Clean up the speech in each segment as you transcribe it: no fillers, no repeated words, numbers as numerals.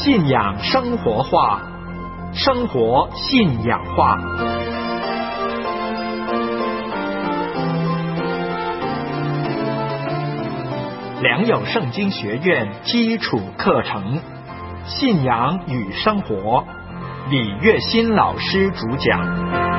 信仰生活化，生活信仰化。良友圣经学院基础课程，信仰与生活，李月新老师主讲。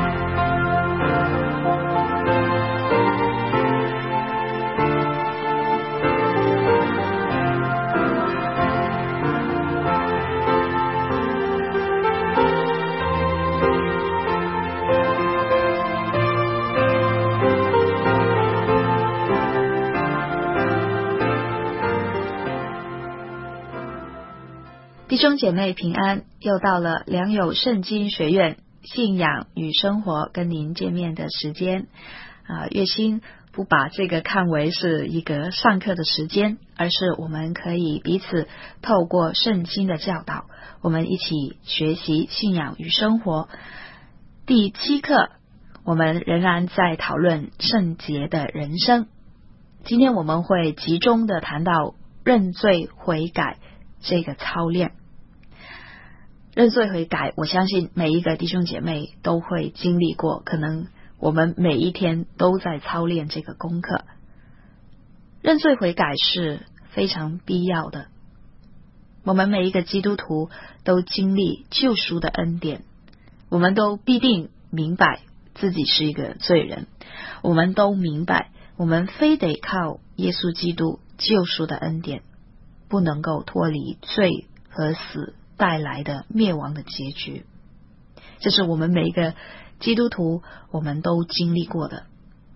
弟兄姐妹平安，又到了良友圣经学院信仰与生活跟您见面的时间。月薪不把这个看为是一个上课的时间，而是我们可以彼此透过圣经的教导，我们一起学习信仰与生活。第7课，我们仍然在讨论圣洁的人生。今天我们会集中的谈到认罪悔改这个操练。认罪悔改，我相信每一个弟兄姐妹都会经历过，可能我们每一天都在操练这个功课。认罪悔改是非常必要的，我们每一个基督徒都经历救赎的恩典，我们都必定明白自己是一个罪人，我们都明白我们非得靠耶稣基督救赎的恩典，不能够脱离罪和死带来的灭亡的结局。这是我们每一个基督徒我们都经历过的。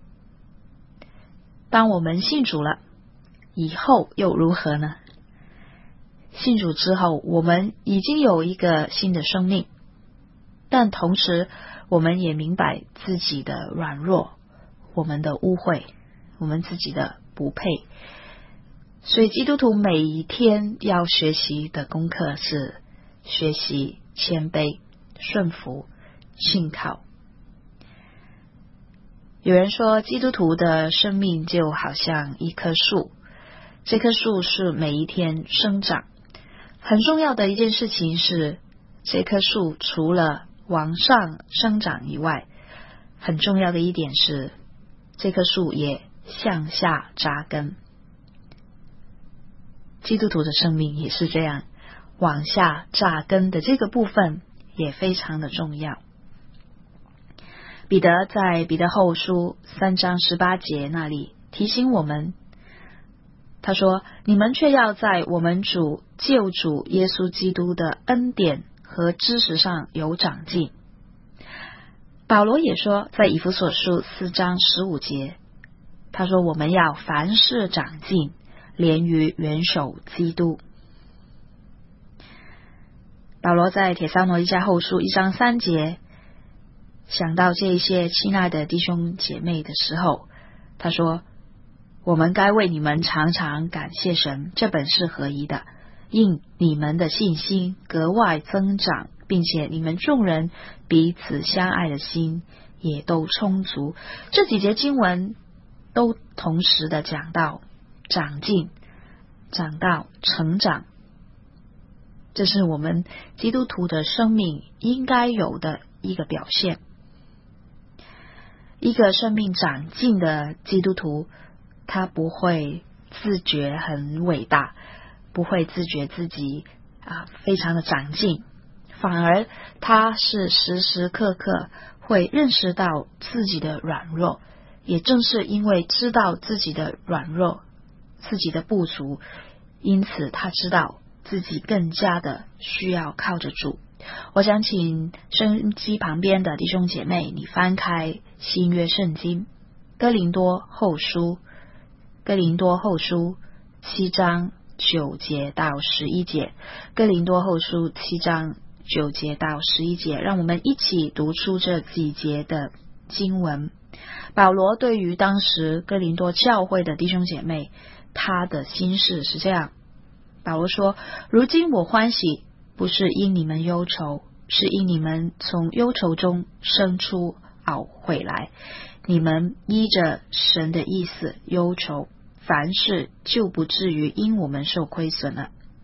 当我们信主了以后又如何呢？信主之后，我们已经有一个新的生命，但同时我们也明白自己的软弱，我们的污秽，我们自己的不配。所以基督徒每一天要学习的功课是学习谦卑、顺服、信靠。有人说基督徒的生命就好像一棵树，这棵树是每一天生长。很重要的一件事情是，这棵树除了往上生长以外，很重要的一点是，这棵树也向下扎根。基督徒的生命也是这样，往下扎根的这个部分也非常的重要。彼得在彼得后书3章18节那里提醒我们，他说：你们却要在我们主救主耶稣基督的恩典和知识上有长进。保罗也说，在以弗所书4章15节，他说我们要凡事长进，连于元首基督。保罗在帖撒罗尼迦后书1章3节想到这些亲爱的弟兄姐妹的时候，他说我们该为你们常常感谢神，这本是合宜的，因你们的信心格外增长，并且你们众人彼此相爱的心也都充足。这几节经文都同时的讲到长进，讲到成长，这是我们基督徒的生命应该有的一个表现。一个生命长进的基督徒，他不会自觉很伟大，不会自觉自己非常的长进，反而他是时时刻刻会认识到自己的软弱，也正是因为知道自己的软弱，自己的不足，因此他知道自己更加的需要靠着主。我想请收音机旁边的弟兄姐妹，你翻开新约圣经哥林多后书7章9节到11节，哥林多后书7章9节到11节，让我们一起读出这几节的经文。保罗对于当时哥林多教会的弟兄姐妹，他的心事是这样。保罗说：如今我欢喜，不是因你们忧愁，是因你们从忧愁中生出懊悔来。你们依着神的意思忧愁，凡事就不至于因我们受亏损了。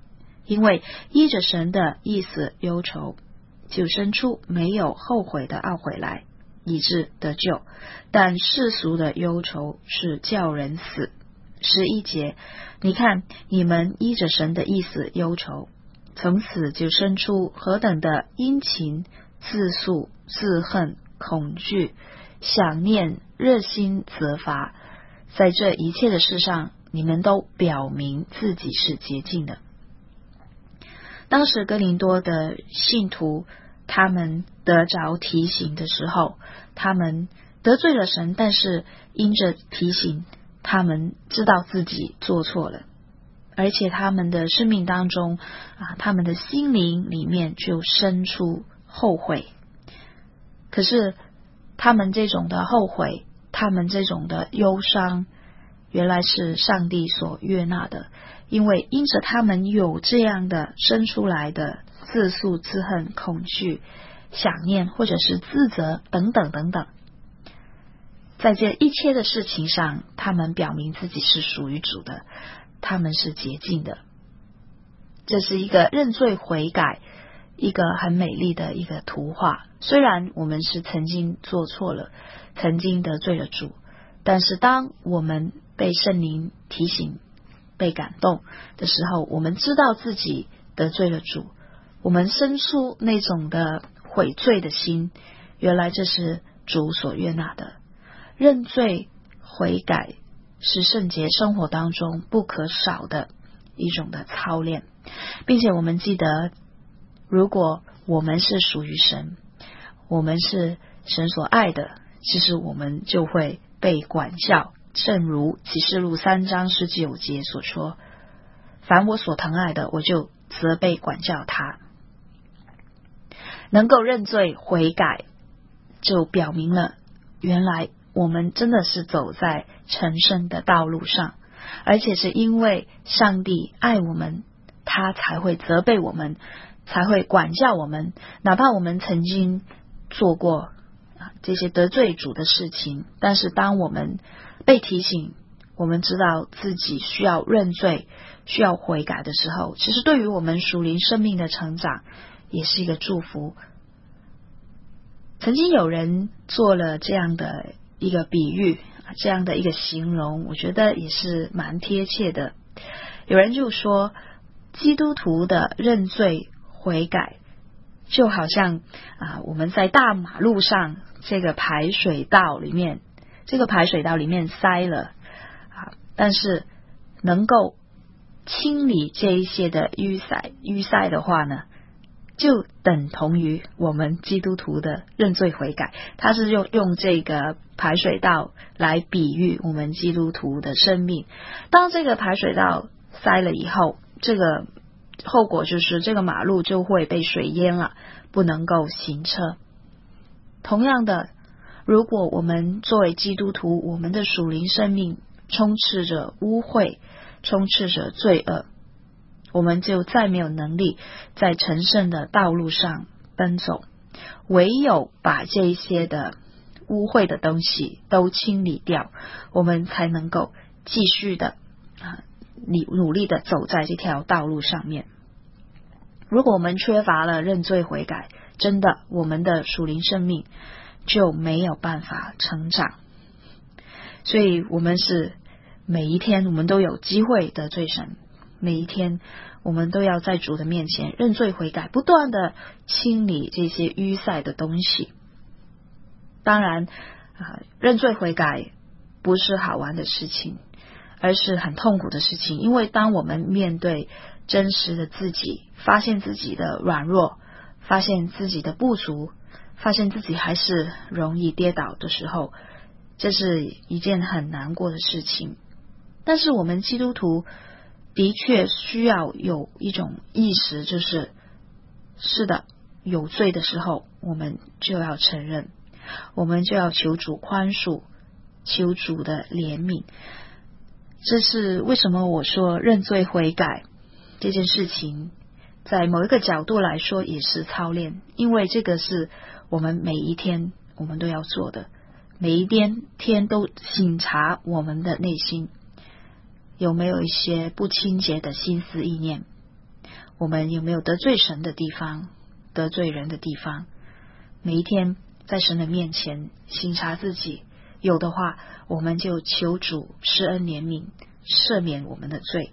因为依着神的意思忧愁，就生出没有后悔的懊悔来，以致得救。但世俗的忧愁是叫人死。11节，你看你们依着神的意思忧愁，从此就生出何等的殷勤、自诉、自恨、恐惧、想念、热心、责罚。在这一切的事上，你们都表明自己是洁净的。当时哥林多的信徒，他们得着提醒的时候，他们得罪了神，但是因着提醒，他们知道自己做错了，而且他们的生命当中他们的心灵里面就生出后悔。可是他们这种的后悔，他们这种的忧伤，原来是上帝所悦纳的，因为因着他们有这样的生出来的自诉、自恨、恐惧、想念或者是自责等等等等，在这一切的事情上，他们表明自己是属于主的，他们是洁净的。这是一个认罪悔改，一个很美丽的一个图画。虽然我们是曾经做错了，曾经得罪了主，但是当我们被圣灵提醒、被感动的时候，我们知道自己得罪了主，我们生出那种的悔罪的心，原来这是主所悦纳的。认罪悔改是圣洁生活当中不可少的一种的操练，并且我们记得，如果我们是属于神，我们是神所爱的，其实我们就会被管教，正如启示录3章19节所说，凡我所疼爱的，我就责备管教他。能够认罪悔改，就表明了原来我们真的是走在成圣的道路上，而且是因为上帝爱我们，他才会责备我们，才会管教我们。哪怕我们曾经做过这些得罪主的事情，但是当我们被提醒，我们知道自己需要认罪，需要悔改的时候，其实对于我们属灵生命的成长也是一个祝福。曾经有人做了这样的一个比喻，这样的一个形容，我觉得也是蛮贴切的。有人就说，基督徒的认罪悔改就好像我们在大马路上这个排水道里面塞了但是能够清理这一些的淤塞的话呢，就等同于我们基督徒的认罪悔改。他是用这个排水道来比喻我们基督徒的生命。当这个排水道塞了以后，这个后果就是这个马路就会被水淹了，不能够行车。同样的，如果我们作为基督徒，我们的属灵生命充斥着污秽，充斥着罪恶，我们就再没有能力在成圣的道路上奔走。唯有把这一些的污秽的东西都清理掉，我们才能够继续的努力的走在这条道路上面。如果我们缺乏了认罪悔改，真的我们的属灵生命就没有办法成长。所以我们是每一天我们都有机会得罪神，每一天我们都要在主的面前认罪悔改，不断的清理这些淤塞的东西。当然认罪悔改不是好玩的事情，而是很痛苦的事情。因为当我们面对真实的自己，发现自己的软弱，发现自己的不足，发现自己还是容易跌倒的时候，这是一件很难过的事情。但是我们基督徒的确需要有一种意识，就是是的，有罪的时候我们就要承认，我们就要求主宽恕，求主的怜悯。这是为什么我说认罪悔改这件事情在某一个角度来说也是操练，因为这个是我们每一天我们都要做的，每一天都省察我们的内心有没有一些不清洁的心思意念。 我们有没有得罪神的地方，得罪人的地方？每一天在神的面前省察自己，有的话我们就求主施恩怜悯，赦免我们的罪。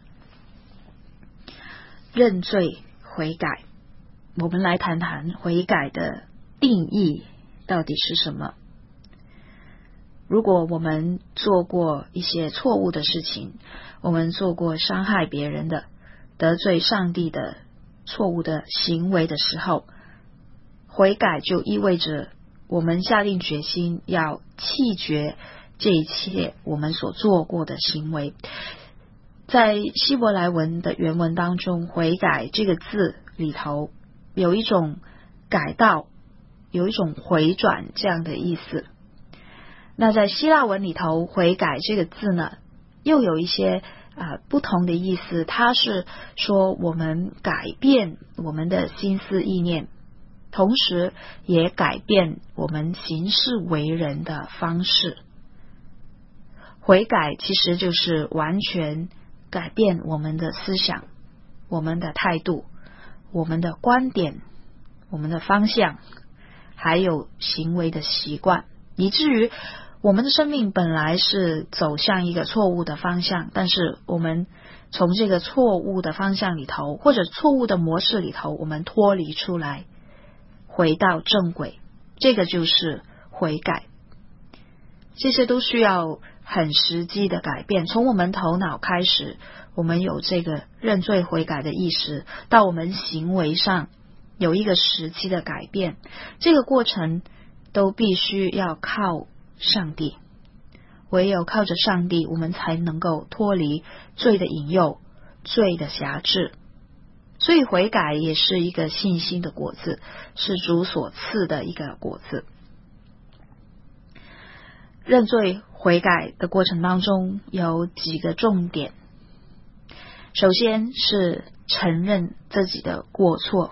认罪悔改，我们来谈谈悔改的定义到底是什么。如果我们做过一些错误的事情，我们做过伤害别人的、得罪上帝的错误的行为的时候，悔改就意味着我们下定决心要弃绝这一切我们所做过的行为。在希伯来文的原文当中，悔改这个字里头有一种改道，有一种回转这样的意思。那在希腊文里头，悔改这个字呢，又有一些不同的意思。它是说我们改变我们的心思意念，同时也改变我们行事为人的方式。悔改其实就是完全改变我们的思想，我们的态度，我们的观点，我们的方向，还有行为的习惯，以至于我们的生命本来是走向一个错误的方向，但是我们从这个错误的方向里头，或者错误的模式里头，我们脱离出来，回到正轨，这个就是悔改。这些都需要很实际的改变，从我们头脑开始，我们有这个认罪悔改的意识，到我们行为上有一个实际的改变，这个过程都必须要靠上帝。唯有靠着上帝，我们才能够脱离罪的引诱，罪的辖制。所以悔改也是一个信心的果子，是主所赐的一个果子。认罪悔改的过程当中有几个重点。首先是承认自己的过错，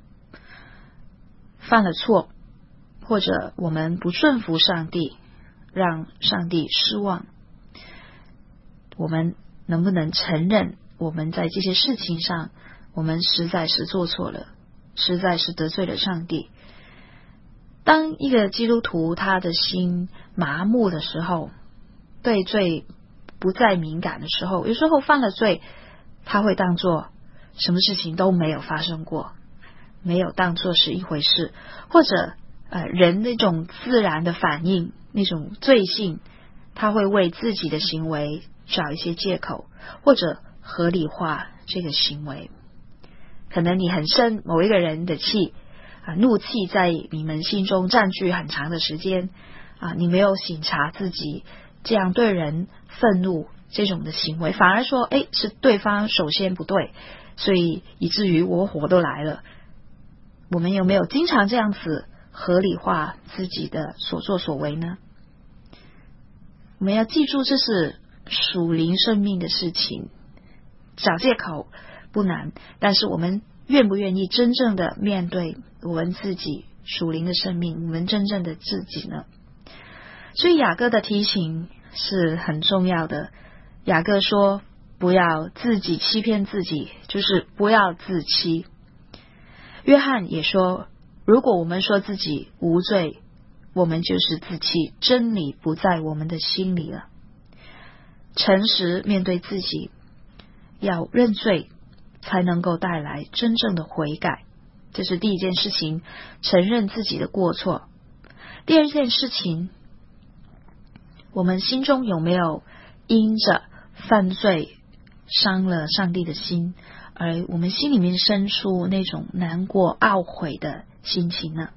犯了错，或者我们不顺服上帝，让上帝失望，我们能不能承认我们在这些事情上，我们实在是做错了，实在是得罪了上帝。当一个基督徒他的心麻木的时候，对罪不再敏感的时候，有时候犯了罪，他会当作什么事情都没有发生过，没有当作是一回事，或者人那种自然的反应，那种罪性，他会为自己的行为找一些借口，或者合理化这个行为。可能你很生某一个人的气，怒气在你们心中占据很长的时间，你没有省察自己这样对人愤怒这种的行为，反而说是对方首先不对，所以以至于我火都来了。我们有没有经常这样子合理化自己的所作所为呢？我们要记住，这是属灵生命的事情，找借口不难，但是我们愿不愿意真正的面对我们自己属灵的生命，我们真正的自己呢？所以雅各的提醒是很重要的。雅各说不要自己欺骗自己，就是不要自欺。约翰也说，如果我们说自己无罪，我们就是自欺，真理不在我们的心里了。诚实面对自己，要认罪，才能够带来真正的悔改。这是第一件事情，承认自己的过错。第二件事情，我们心中有没有因着犯罪伤了上帝的心，而我们心里面生出那种难过懊悔的心情呢？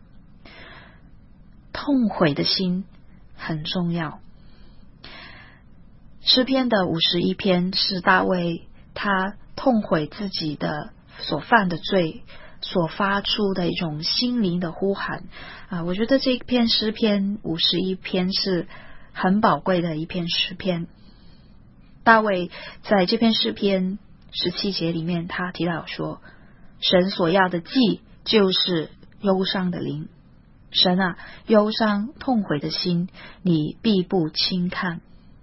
痛悔的心很重要。诗篇的51篇是大卫他痛悔自己的所犯的罪所发出的一种心灵的呼喊我觉得这篇诗篇51篇是很宝贵的一篇诗篇。大卫在这篇诗篇17节里面，他提到说，神所要的祭就是忧伤的灵。神啊，忧伤痛悔的心你必不轻看。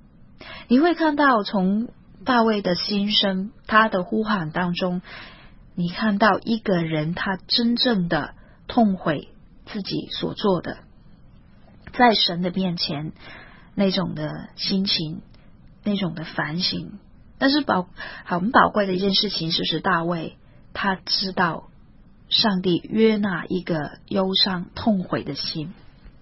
你会看到从大卫的心声，他的呼喊当中， 你看到一个人他真正的痛悔自己所做的，在神的面前那种的心情，那种的反省。但是很宝贵的一件事情就是大卫他知道上帝约纳一个忧伤痛悔的心。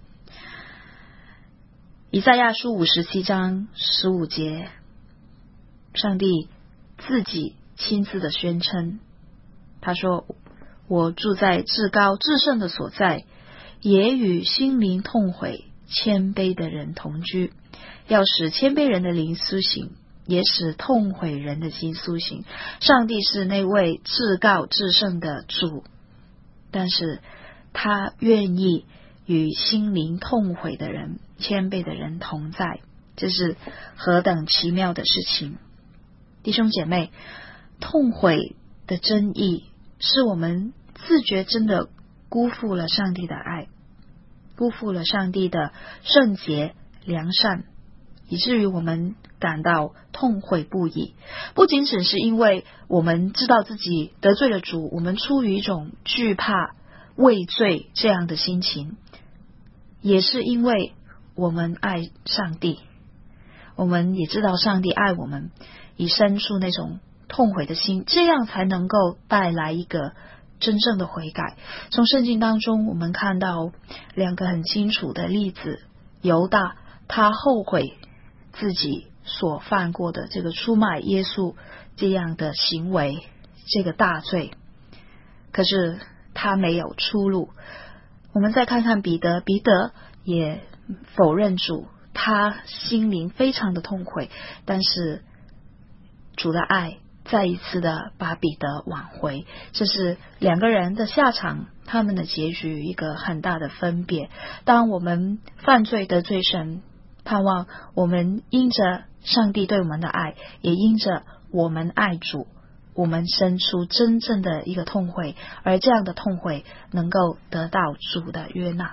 以赛亚书57章15节，上帝自己亲自的宣称，他说，我住在至高至圣的所在，也与心灵痛悔谦卑的人同居，要使谦卑人的灵苏醒，也使痛悔人的心苏醒。上帝是那位至高至圣的主，但是他愿意与心灵痛悔的人、谦卑的人同在，这是何等奇妙的事情。弟兄姐妹，痛悔的真意是我们自觉真的辜负了上帝的爱，辜负了上帝的圣洁良善，以至于我们感到痛悔不已。不仅仅是因为我们知道自己得罪了主，我们出于一种惧怕畏罪这样的心情，也是因为我们爱上帝，我们也知道上帝爱我们，以生出那种痛悔的心，这样才能够带来一个真正的悔改。从圣经当中我们看到两个很清楚的例子，犹大他后悔自己所犯过的这个出卖耶稣这样的行为，这个大罪，可是他没有出路。我们再看看彼得，彼得也否认主，他心灵非常的痛悔，但是主的爱再一次的把彼得挽回。这是两个人的下场，他们的结局一个很大的分别。当我们犯罪得罪神，盼望我们因着上帝对我们的爱，也因着我们爱主，我们生出真正的一个痛悔，而这样的痛悔能够得到主的约纳。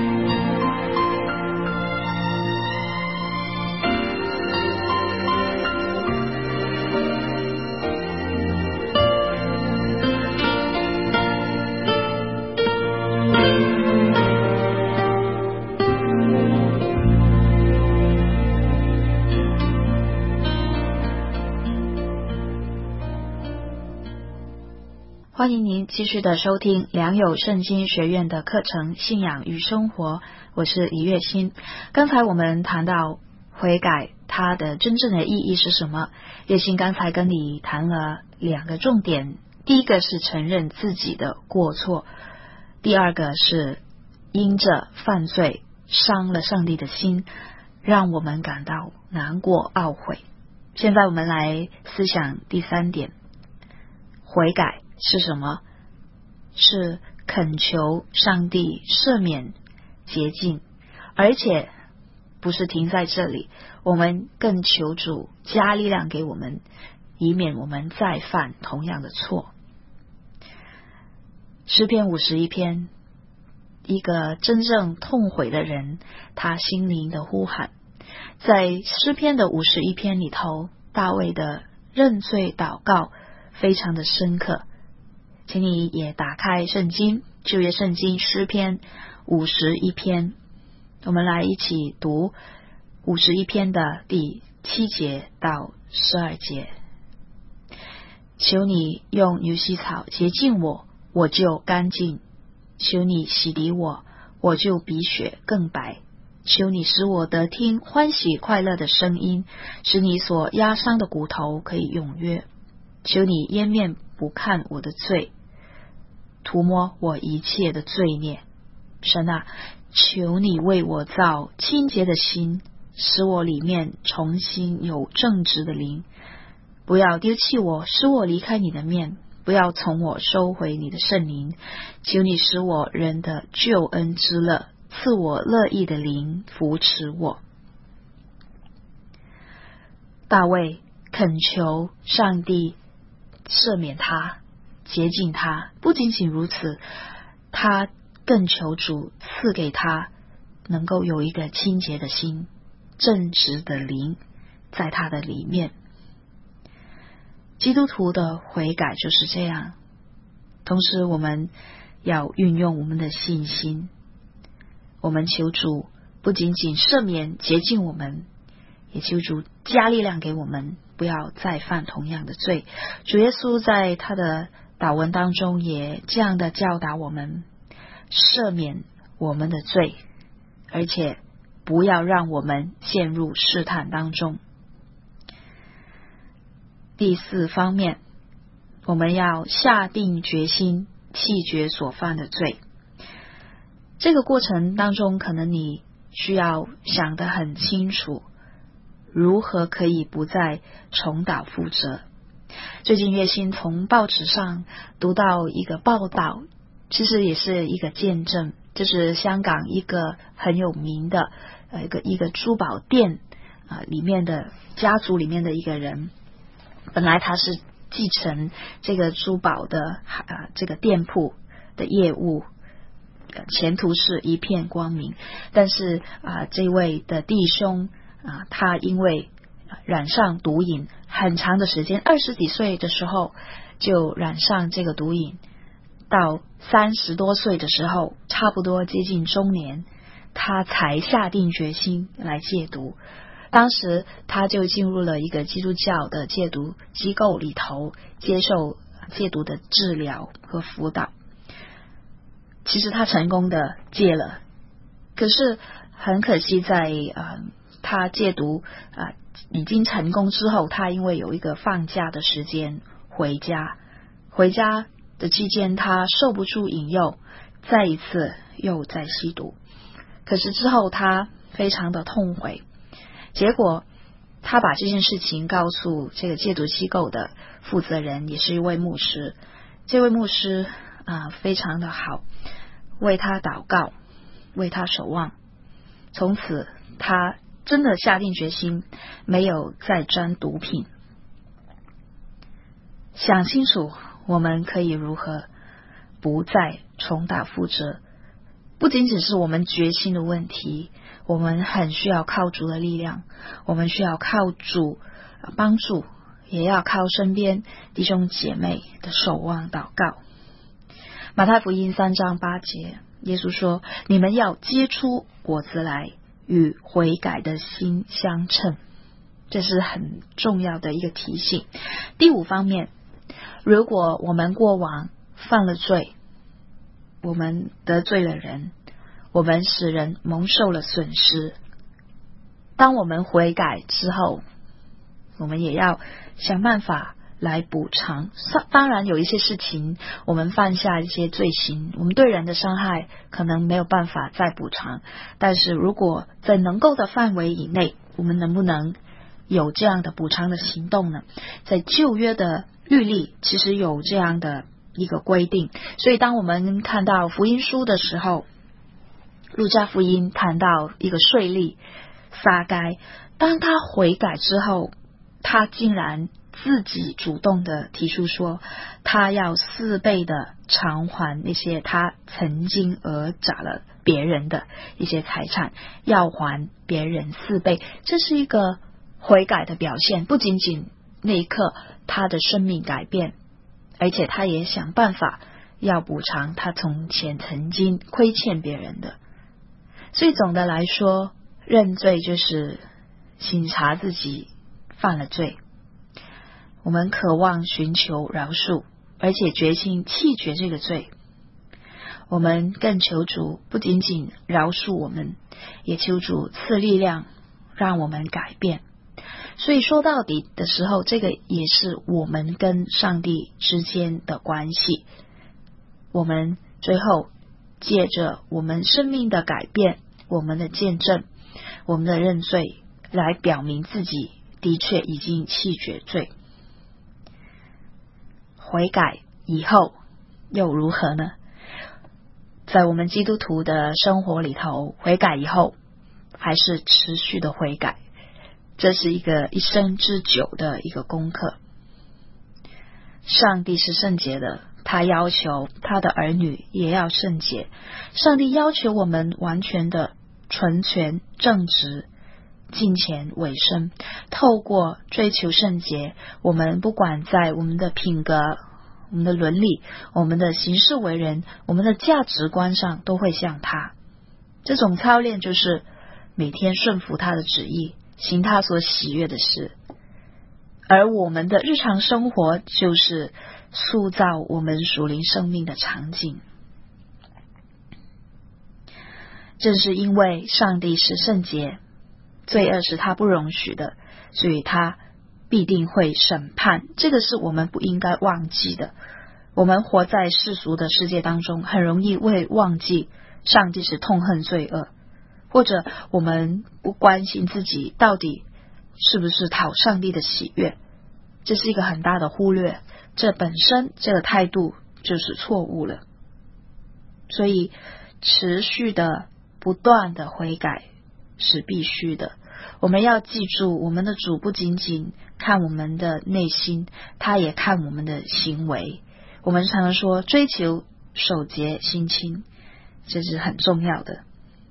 欢迎您继续的收听良友圣经学院的课程信仰与生活，我是李月欣。刚才我们谈到悔改它的真正的意义是什么，月欣刚才跟你谈了两个重点，第一个是承认自己的过错，第二个是因着犯罪伤了上帝的心，让我们感到难过懊悔。现在我们来思想第三点，悔改是什么？是恳求上帝赦免洁净，而且不是停在这里，我们更求主加力量给我们，以免我们再犯同样的错。诗篇51篇，一个真正痛悔的人，他心灵的呼喊。在诗篇的51篇里头，大卫的认罪祷告非常的深刻，请你也打开圣经，旧约圣经诗篇51篇，我们来一起读51篇的第7节到12节。求你用牛膝草洁净我，我就干净；求你洗涤我，我就比雪更白；求你使我得听欢喜快乐的声音，使你所压伤的骨头可以踊跃；求你掩面不看我的罪，涂抹我一切的罪孽。神啊，求你为我造清洁的心，使我里面重新有正直的灵。不要丢弃我，使我离开你的面，不要从我收回你的圣灵。求你使我人的救恩之乐，赐我乐意的灵扶持我。大卫恳求上帝赦免他，洁净他，不仅仅如此，他更求主赐给他能够有一个清洁的心，正直的灵在他的里面。基督徒的悔改就是这样， 同时我们要运用我们的信心，我们求主不仅仅赦免洁净我们，也求主加力量给我们，不要再犯同样的罪。主耶稣在他的祷文当中也这样的教导我们，赦免我们的罪，而且不要让我们陷入试探当中。第4方面，我们要下定决心弃绝所犯的罪。这个过程当中，可能你需要想得很清楚，如何可以不再重蹈覆辙。最近月薪从报纸上读到一个报道，其实也是一个见证，就是香港一个很有名的一个珠宝店里面的家族里面的一个人，本来他是继承这个珠宝的这个店铺的业务，前途是一片光明。但是这位的弟兄他因为染上毒瘾很长的时间，20几岁的时候就染上这个毒瘾，到30多岁的时候，差不多接近中年，他才下定决心来戒毒。当时他就进入了一个基督教的戒毒机构里头，接受戒毒的治疗和辅导。其实他成功的戒了，可是很可惜在他戒毒已经成功之后，他因为有一个放假的时间回家的期间，他受不住引诱，再一次又在吸毒。可是之后他非常的痛悔，结果他把这件事情告诉这个戒毒机构的负责人，也是一位牧师。这位牧师非常的好，为他祷告，为他守望。从此他真的下定决心，没有再沾毒品。想清楚我们可以如何不再重蹈覆辙，不仅仅是我们决心的问题，我们很需要靠主的力量，我们需要靠主帮助，也要靠身边弟兄姐妹的守望祷告。马太福音3章8节，耶稣说，你们要结出果子来，与悔改的心相称。这是很重要的一个提醒。第5方面，如果我们过往犯了罪，我们得罪了人，我们使人蒙受了损失，当我们悔改之后，我们也要想办法来补偿。当然有一些事情我们犯下一些罪行，我们对人的伤害可能没有办法再补偿，但是如果在能够的范围以内，我们能不能有这样的补偿的行动呢？在旧约的律例其实有这样的一个规定，所以当我们看到福音书的时候，路加福音谈到一个税吏撒该，当他悔改之后，他竟然自己主动的提出说，他要4倍的偿还那些他曾经讹诈了别人的一些财产，要还别人4倍。这是一个悔改的表现，不仅仅那一刻他的生命改变，而且他也想办法要补偿他从前曾经亏欠别人的。所以总的来说，认罪就是省察自己犯了罪，我们渴望寻求饶恕，而且决心弃绝这个罪。我们更求主不仅仅饶恕我们，也求主赐力量让我们改变。所以说到底的时候，这个也是我们跟上帝之间的关系。我们最后借着我们生命的改变，我们的见证，我们的认罪，来表明自己的确已经弃绝罪。悔改以后又如何呢？在我们基督徒的生活里头，悔改以后还是持续的悔改，这是一个一生之久的一个功课。上帝是圣洁的，他要求他的儿女也要圣洁。上帝要求我们完全的纯全正直，敬虔委身。透过追求圣洁，我们不管在我们的品格、 我们的伦理，我们的行事为人，我们的价值观上都会像他。这种操练就是每天顺服他的旨意，行他所喜悦的事。而我们的日常生活就是塑造我们属灵生命的场景。正是因为上帝是圣洁，罪恶是他不容许的，所以他必定会审判。这个是我们不应该忘记的。我们活在世俗的世界当中，很容易会忘记上帝是痛恨罪恶，或者我们不关心自己到底是不是讨上帝的喜悦，这是一个很大的忽略，这本身这个态度就是错误了。所以持续的不断的悔改是必须的。我们要记住，我们的主不仅仅看我们的内心，他也看我们的行为。我们常常说追求守节心清，这是很重要的。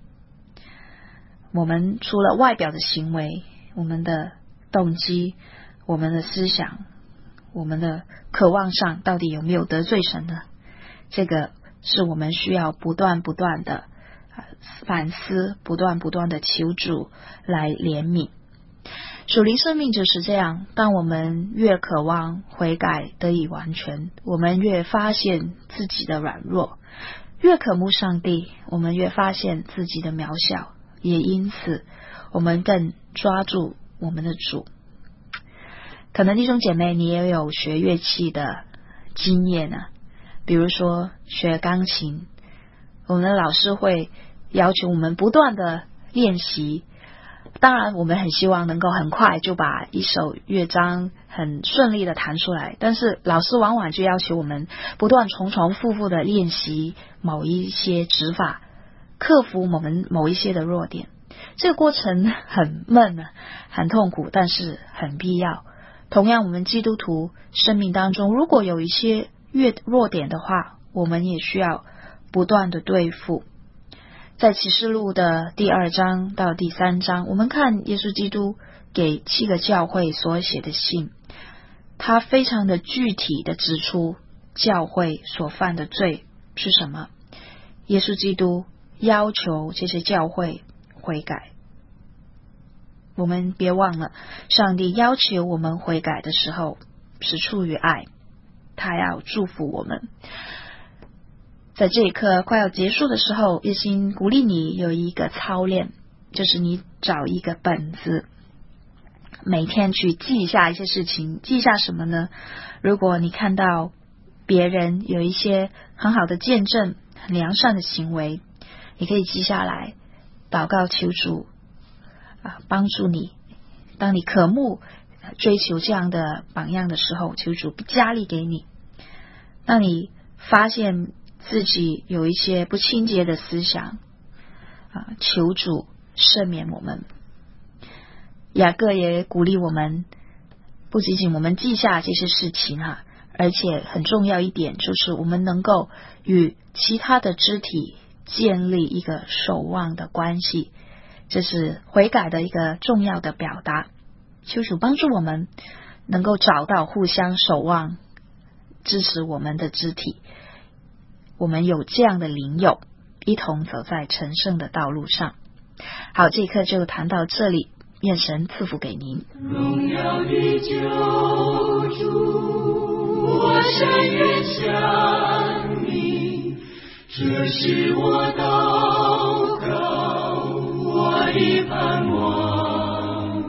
我们除了外表的行为，我们的动机，我们的思想，我们的渴望上到底有没有得罪神呢？这个是我们需要不断的反思，不断的求主来怜悯。属灵生命就是这样，当我们越渴望悔改得以完全，我们越发现自己的软弱，越渴慕上帝，我们越发现自己的渺小，也因此我们更抓住我们的主。可能弟兄姐妹你也有学乐器的经验啊，比如说学钢琴，我们的老师会要求我们不断的练习，当然我们很希望能够很快就把一首乐章很顺利的弹出来，但是老师往往就要求我们不断重复的练习某一些指法，克服我们某一些的弱点。这个过程很闷啊，很痛苦，但是很必要。同样我们基督徒生命当中如果有一些弱点的话，我们也需要不断的对付。在启示录的第2章到第3章，我们看耶稣基督给7个教会所写的信，他非常的具体的指出教会所犯的罪是什么。耶稣基督要求这些教会悔改。我们别忘了，上帝要求我们悔改的时候是出于爱，他要祝福我们。在这一刻快要结束的时候，叶欣鼓励你有一个操练，就是你找一个本子，每天去记一下一些事情。记一下什么呢？如果你看到别人有一些很好的见证，很良善的行为，你可以记下来，祷告求主帮助你。当你渴慕追求这样的榜样的时候，求主加力给你。当你发现自己有一些不清洁的思想求主赦免我们。雅各也鼓励我们，不仅仅我们记下这些事情而且很重要一点就是我们能够与其他的肢体建立一个守望的关系，这是悔改的一个重要的表达。求主帮助我们能够找到互相守望支持我们的肢体，我们有这样的灵友，一同走在成圣的道路上。好，这一课就谈到这里，愿神赐福给您。 荣耀的救主，我深愿向你，这是我祷告，我的盼望，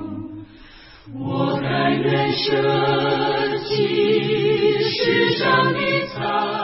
我甘愿舍弃世上的财